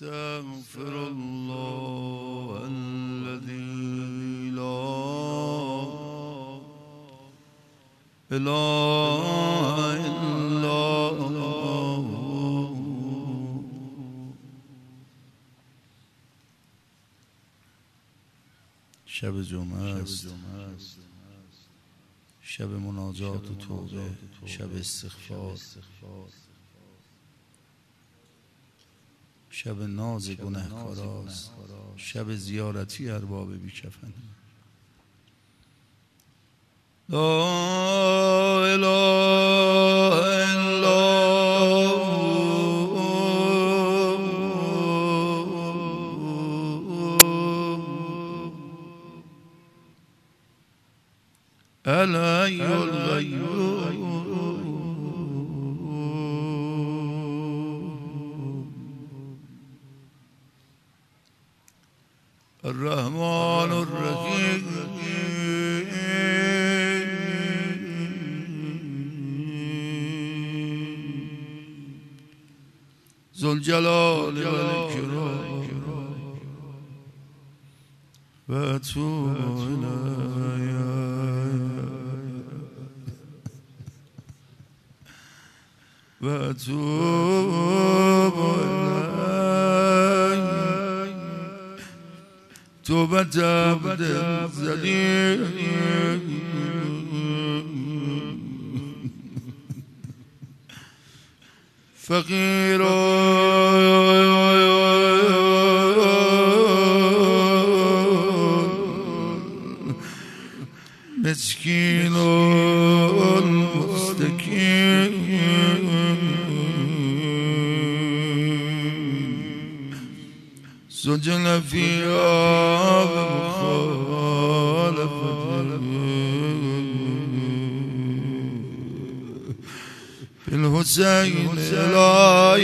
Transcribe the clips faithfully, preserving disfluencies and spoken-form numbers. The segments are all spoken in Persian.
استغفر الله الذي لا اله الا هو. شب جمعه است، شب مناجات و توبه، شب استغفار، شب ناز گنهکاراست، شب زیارتی ارباب بیکفن. لا اله الا الحي القيوم الرحمن الرحيم ذو الجلال والإكرام وأتوب إليه وأتوب إليه توبة عبد ذليل فقير مسكين مستكين سجن فيها بمخالفة بالحسين لا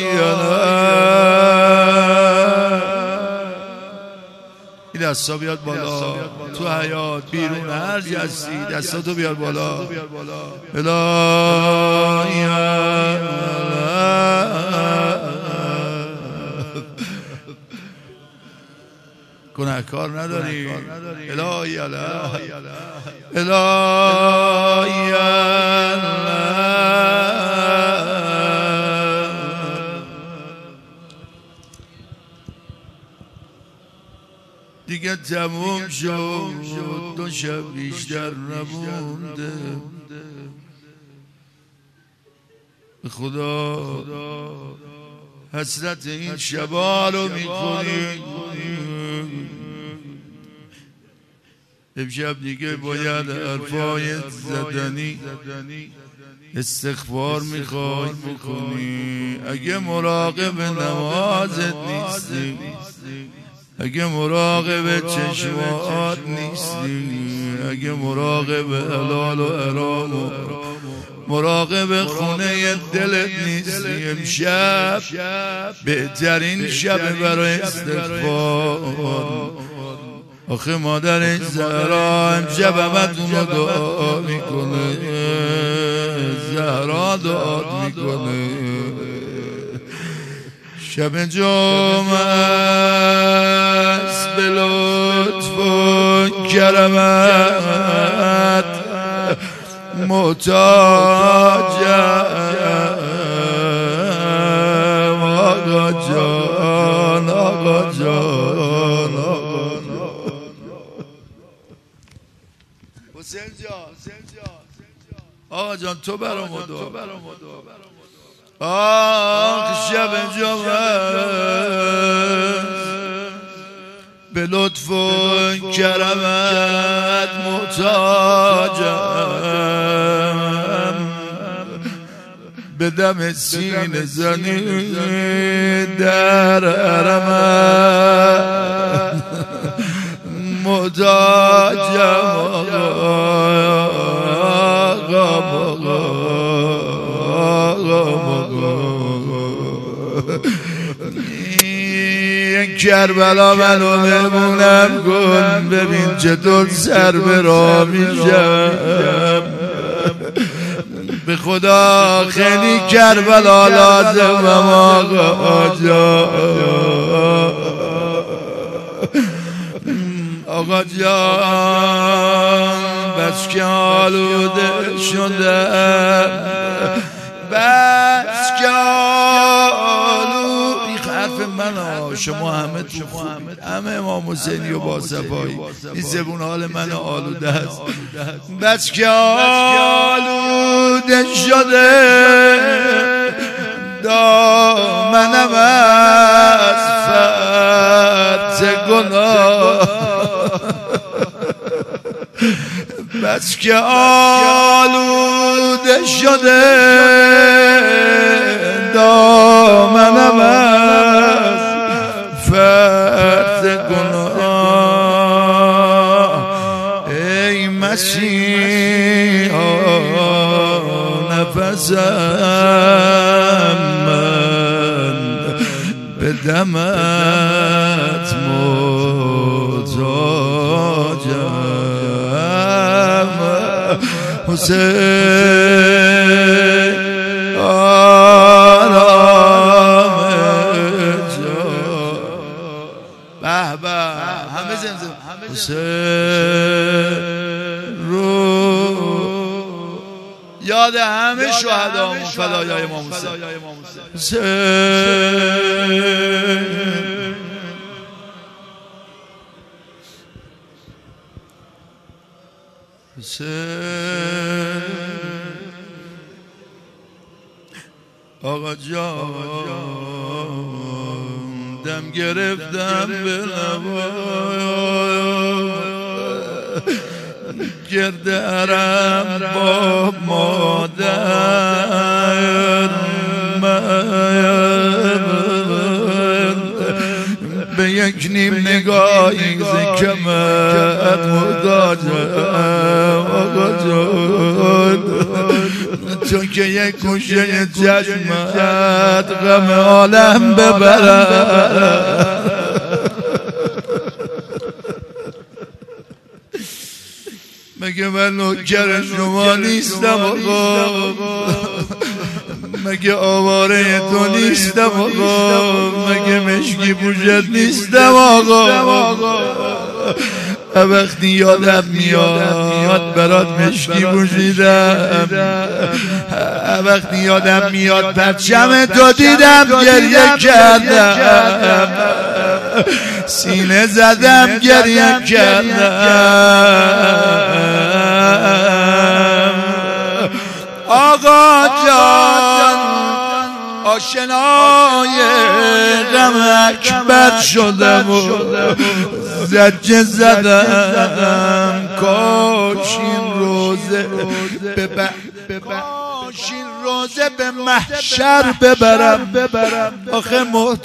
این دستا بیاد بالا، تو حیات بیرون هر جا هستی دستا تو بیاد بالا. الهی گناهکار نداری، الهی الهی الهی دیگه تموم شد، دو شب بیشتر نمونده. به خدا حسرت این شبا رو میکنی. امشب دیگه باید حرفای زدنی استغفار میخوای بکنی. اگه مراقب نمازت نیستی، اگه مراقب چشمات نیستی، اگه مراقب حلال و حرام و مراقب خونه دلت نیستی، امشب بهترین شب برای استغفار. آخه مادر زهرا امشب همتون رو دعا میکنه، زهرا دعا میکنه. شب جمعه است، به لطف و کرمت محتاجم. آقا جان آقا جان آقا جان حسین جان آقا جان تو برام دعا. آخ شب جمعه به لطف و کرمت محتاجم. به دم سینه زنی در حرمت محتاجم. کربلا منو بمونم کن، ببین چطور سر به راه میشم. به خدا خیلی کربلا لازمم آقا جان. آقا جان بس که آلوده شدم، بس که آلوده. این حرف من ها، شما همه تو خوبید، همه امام حسینی و با صفایی، این زبون حال من آلوده است. بس که آلوده شده دامنم از فتح گناه، بس که آلوده شده دامنم از فتح گناه. ای مسیحا نفسم من به دمت محتاجم، حسین آرام جان. به به همه زمزم حسین رو یاد همه شهدامون فدایای امام حسین. حسین آقا جان دم گرفتم به لبای گرد عرم با مادر من به یک نیم نگاهی زکمت محتاجم. آقا جان تو که یک گوشه چشمت غم عالم ببرد، مگه من نوکر شما نیستم آقا؟ مگه آواره تو نیستم آقا؟ مگه مشکی پوشت نیستم آقا؟ وقتی یادم میاد برات مشکی پوشیدم، وقتی یادم میاد پرچم تو دیدم گریه کردم، سینه زدم گریه کردم. آقا جان آشنای غم اکبر شدم و زجه زدم، کاش این روزه کاش این روزه به محشر ببرم، آخه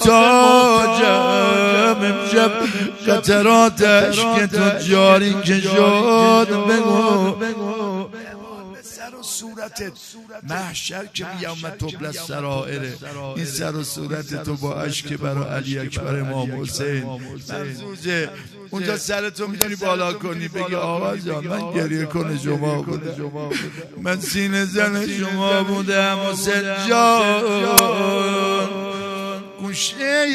محتاجم. امشب قطراتش که تو جاری که شد بگو سر و صورتت محشر که یوم تبلی السرائره، این سر و صورت تو با اشک برای علی اکبر امام حسین منزوجه. اونجا سرتو میتونی بالا کنی بگی آقا جان من گریه کنه شما بودم، من سینه زن شما بودم حسین جان. گوشه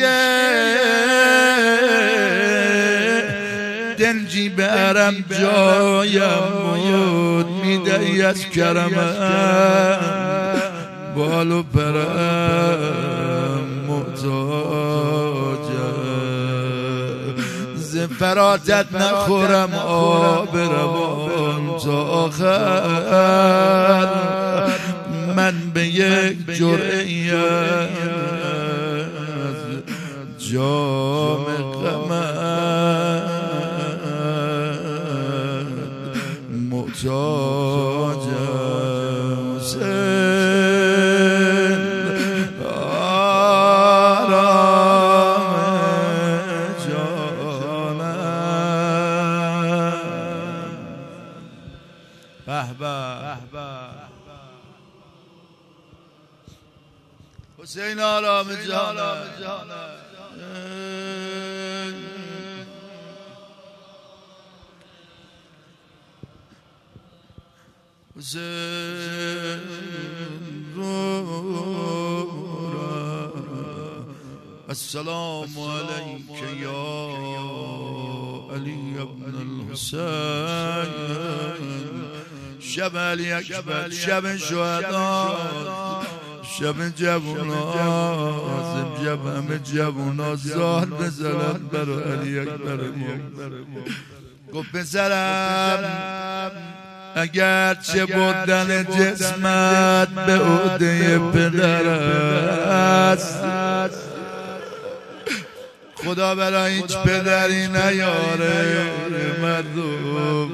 دنجی برم جایم بود، میدهی از کرمم بال و پرم محتاجم. ز فراتت نخورم آب روان تا آخر، من به یک جرعه از جام غمم محتاجم. حسین آرام جانم. به به حسین آرام جانم. حسین السلام علیک یا علی ابن الحسین شب علی اکبر شب شهدا شب جوونا شب همه جوونا زال بزنن برای علی اکبر گفت پسرم اگر چه بودن جسمت به عهده پدر است خدا برای هیچ پدری نیاره مردم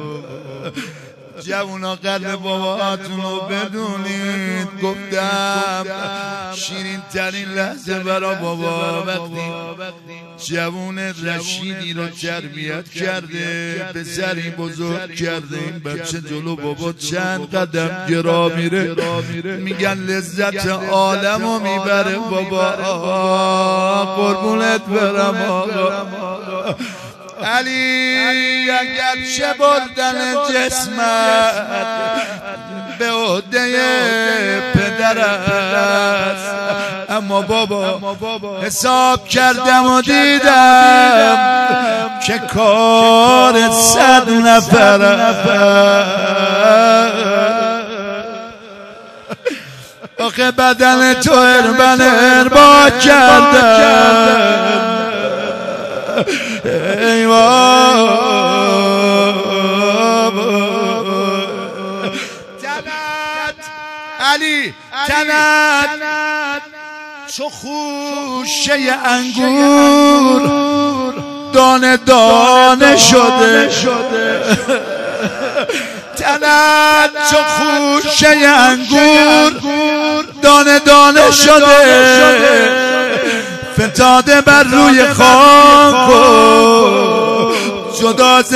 جوونا قدر باباتون رو بدونید گفتم شیرین ترین لحظه برا بابا وقتی جوون رشیدی رو تربیت کرده پسری بزرگ کرده این بچه جلو بابا چند قدم گرا میره میگن لذت عالم رو میبره بابا قربونت برم آقا علی اگر چه بردن جسمت به عهده پدر است اما بابا حساب کردم و دیدم که کار صد نفر آخه بدن تو اربن اربا کردم ای تنت علی تنت چو خوشه انگور دانه دانه شده تنت چو خوشه انگور دانه دانه شده فتاده بر روی خاک و جدا ز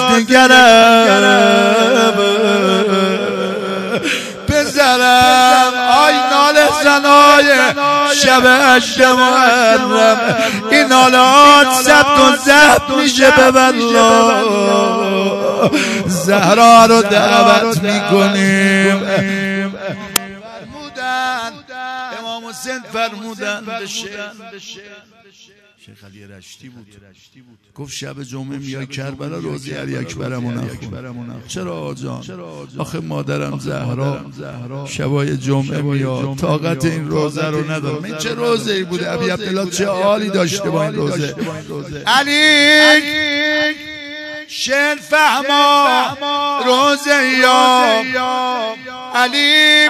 یکدیگرم پسرم آی ناله زنای شب هشت محرم این نالات ثبت و ضبط میشه به والله زهرا رو دعوت میکنیم امام حسین فرمودن بشه شیخ علی رشتی بود گفت شب جمعه میای کربلا روزی علی اکبرمو نخون چرا آجان آخه مادرم زهرا شبای جمعه میاد طاقت این روزه رو ندارم این چه روزه ای بوده ابی عبدالله چه حالی داشته با این روزه علی شن فهما روزه یا علی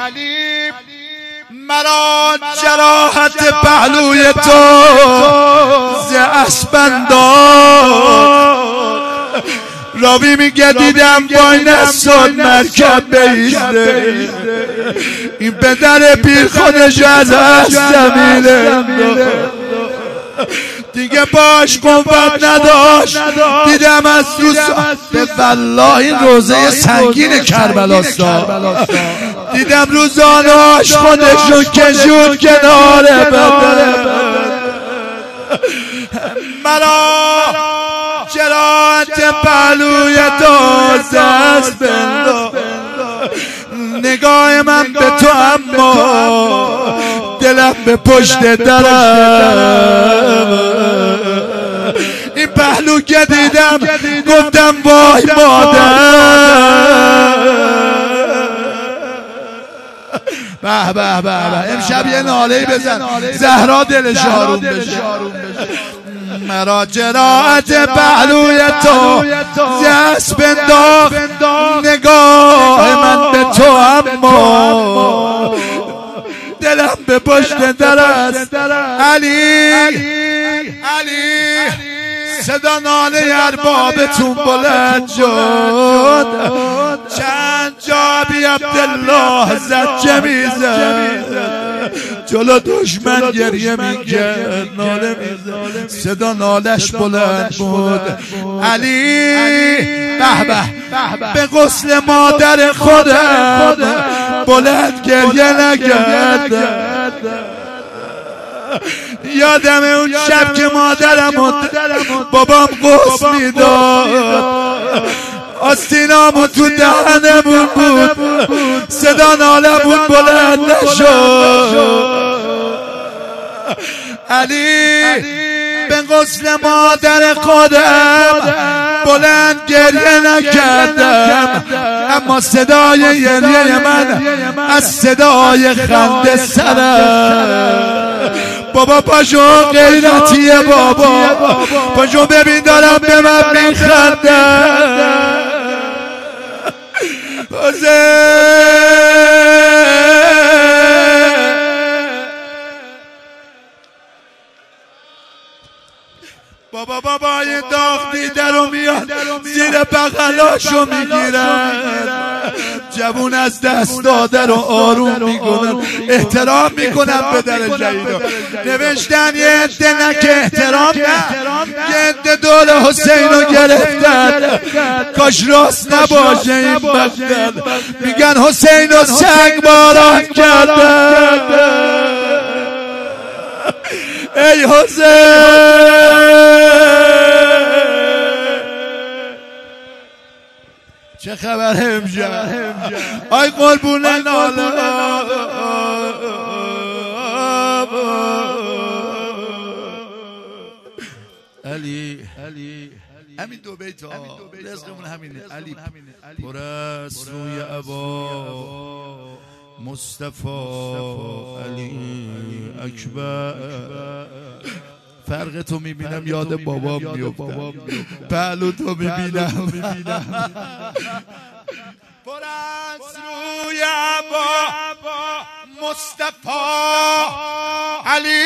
مرا جراحت پهلوی تو ز اسپندان راوی میگه دیدم با این اصال مرکب بیسته این پدر پیر خودش از زمینه دیگه باش قوت نداشت دیدم از روز به والله این روزه سنگین کربلاستا دیدم روزاناش خودشو کشون کنار بدن مرا جراحت پهلوی تازه است بندو نگاه من به تو اما دلم به پشت درم این پهلو که دیدم گفتم وای مادر به به به امشب یه ناله‌ای بزن زهرا دلش آروم بشه مرا جراحت پهلوی تو دست بنداخت نگاه من به تو اما دلم به پشت در است علی علی صدا ناله اربابتون بلند شد چند جا بی عبدالله زجه میزد جلو دشمن گریه میکرد ناله میزد صدا نالش بلند بود علی به به به غسل مادر خودم بلند گریه نکرد یادم اون شب که مادرم و بابام غسل میداد آستینامون تو دهنمون بود صدا نالمون بلند نشد علی به غسل مادر خودم بلند گریه نکردم، اما صدای گریه من از صدای خنده سرم. بابا پاشو غیرتیه، بابا پاشو ببین دارم به من میخندم. بابا بابا این داغ دیده رو میاد زیر بغلاشو میگیرن، جوون از دست داده رو آروم میکنن، احترام میکنن به در جهیدا. نوشتن یه عده نه که احترام نه، یه عده دور حسین رو گرفتن، کاش راست نباشه این بختن. میگن حسین رو سنگ باران کردن. ای حسین چه خبر امشب؟ آی قربون ناله علی همین دو بیت ها رزقمون همینه. علی پر است روی عبا مصطفی علی اکبر. فرق تو میبینم یاد بابام میفتم، پهلو تو میبینم پر از روی عبا مصطفی علی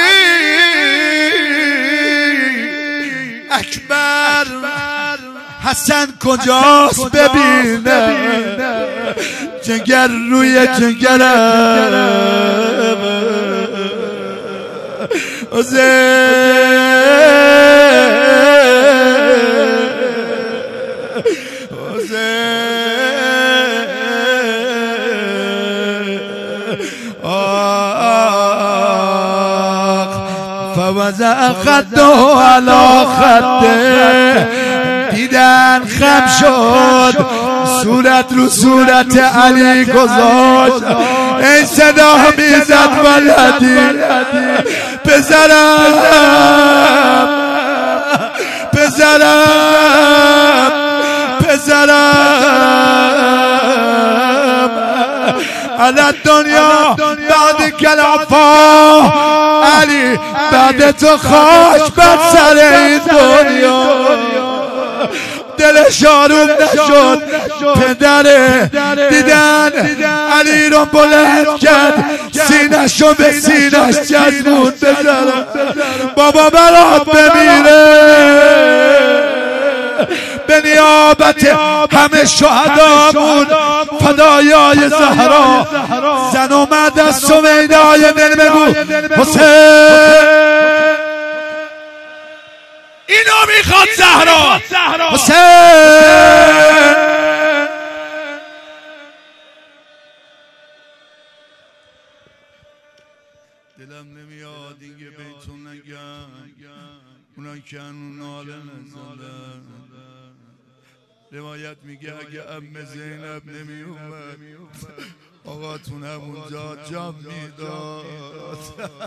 اکبر. حسن کجاست ببینه جگر روی جگرم. حسین فوضع خده علی خده، دیدن خم شد صورت رو صورت علی گذاشت. این صدا میزد ولدی پسرم پسرم پسرم علی دنیا بعد کلافا علی بعد تو خاک بر سر این دنیا. دلش آروم نشد، پدره دیدن علی رو بلند کرد، سینه‌شو به سینه‌ش چسبوند. بزنم بابا برات بمیره به نیابت همه شهدامون فدایای زهرا. زن اومد از سویدای دل بگو حسین اینو میخواد زهرا. حسین دلم نمیاد دیگه بیتون نگم، اونا که هنو ناله نزدن. روایت میگه اگه ام زینب نمی اومد آقاتون همونجا جام میداد.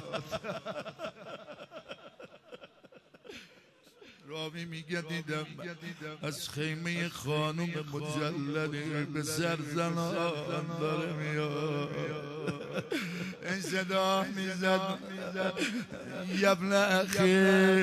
راوی میگه دیدم از خیمه خانم مجللی به سر زنان داره میاد. این صدا میزد یبن اخی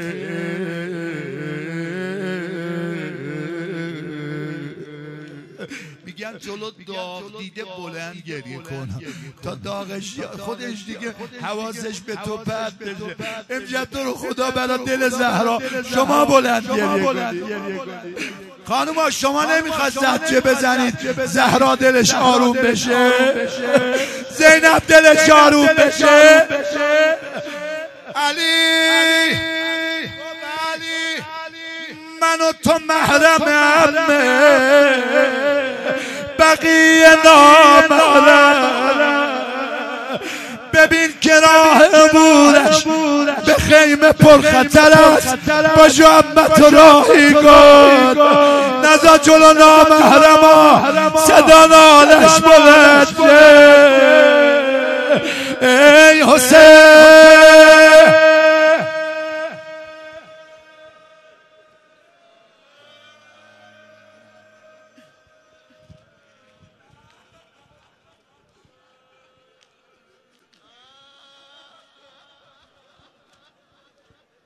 میگن جلو داغ دیده بلند گریه کن تا داغش خودش دیگه حواسش به تو پرت بشه. امشب تو رو خدا برای دل زهرا شما بلند گریه کنید. خانوما شما نمیخواد زجه بزنید زهرا دلش آروم بشه، زینب دلش آروم بشه. علی من و تو محرمه بقیه نامحرم. ببین که راه عبورش به خیمه پرخطر است، با جامت راهی کن نزا جلو نامحرما صدا نالش بلند شه. ای حسین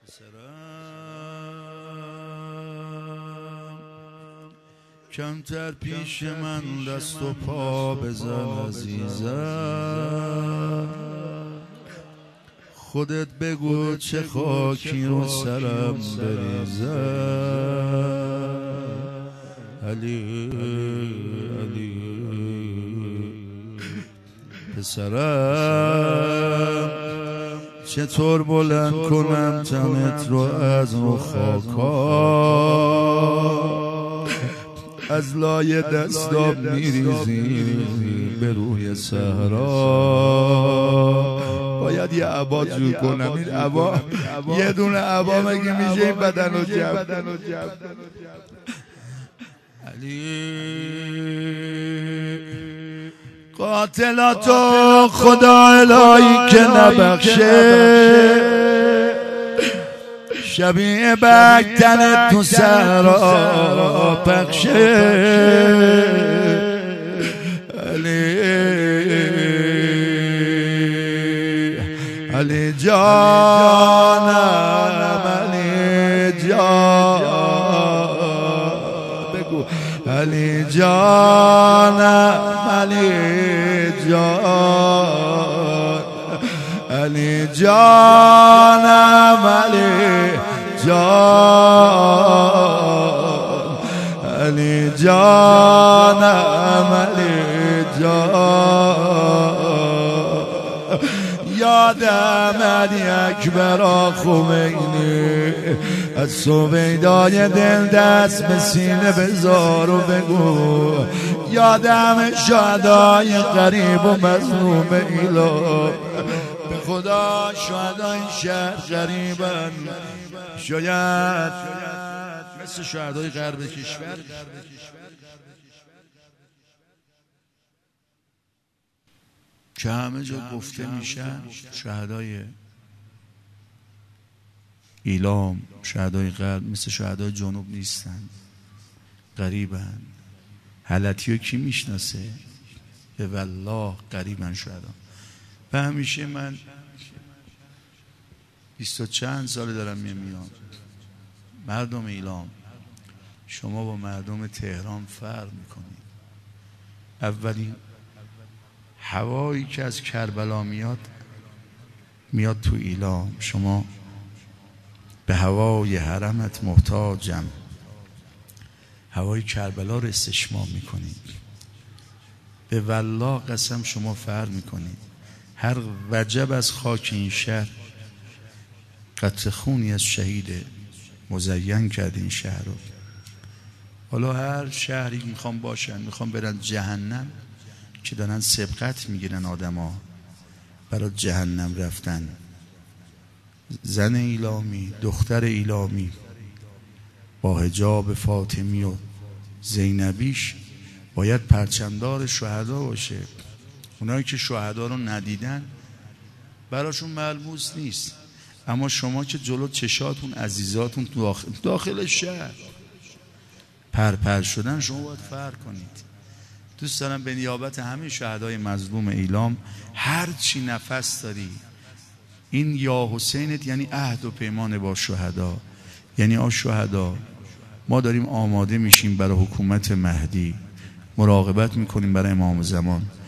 کمتر پیش من دست و پا بزن عزیزم، خودت بگو چه خاکی رو سرم بریزم. علی علی پسرم، چطور بلند کنم تنت رو از رو خاکا، از لای دستام میریزی به روی صحرا. باید یه عبا جور کنم، این عبا یه دونه عبا مگه میشه این بدن رو جمع. علی قاتلاتو خدا الهی که نبخشه، شبیه بگتن تو صحرا پخشه. علی علی جانم، علی جان بگو، علی جانم، علی جان، علی جانم، علی جان، علی جانم، علی جان. یادم علی اکبر خمینی، از سویدای دل دست به سینه بذار و بگو یادم شهدای غریب و مظلوم ایلام. به خدا شهدای شهر غریبن، شاید مثل شهدای غرب کشور که همه جا گفته میشن شهدای ایلام، شهدای غرب مثل شهدای جنوب نیستن، غریبن. حالتیو کی میشناسه؟ به والله غریبن شهدا. و همیشه من بیست و چند سال دارم میام، مردم ایلام شما با مردم تهران فرق میکنید. اولین هوایی که از کربلا میاد میاد تو ایلام. شما به هوای حرمت محتاجم، هوای کربلا رو استشمام میکنید. به والله قسم شما فرق میکنید. هر وجب از خاک این شهر قطره خونی از شهید مزین کرد این شهر رو. حالا هر شهری میخوام باشن، میخوام برن جهنم، که دارن سبقت میگیرن آدم ها برای جهنم رفتن. زن ایلامی، دختر ایلامی با حجاب فاطمی و زینبیش باید پرچمدار شهدا باشه. اونایی که شهدا رو ندیدن براشون ملموس نیست، اما شما که جلو چشاتون عزیزاتون داخل, داخل شهر پرپر شدن، شما باید فرق کنید. دوست دارم به نیابت همه شهدای مظلوم ایلام، هر چی نفس داری این یا حسینت یعنی عهد و پیمان با شهدا، یعنی آ شهدا ما داریم آماده میشیم برای حکومت مهدی، مراقبت میکنیم برای امام زمان.